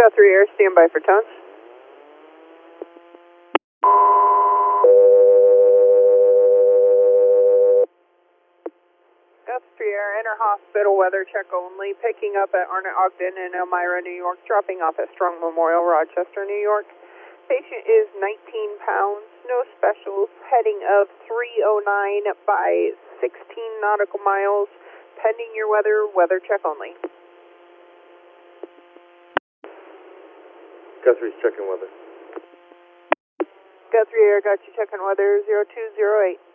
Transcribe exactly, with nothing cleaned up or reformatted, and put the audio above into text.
three Air, stand by for tones. Gus three Air, enter hospital, weather check only, picking up at Arnett Ogden in Elmira, New York, dropping off at Strong Memorial, Rochester, New York. Patient is nineteen pounds, no specials, heading of three oh nine by sixteen nautical miles, pending your weather, weather check only. Guthrie's checking weather. Guthrie Air, got you checking weather, zero two zero eight.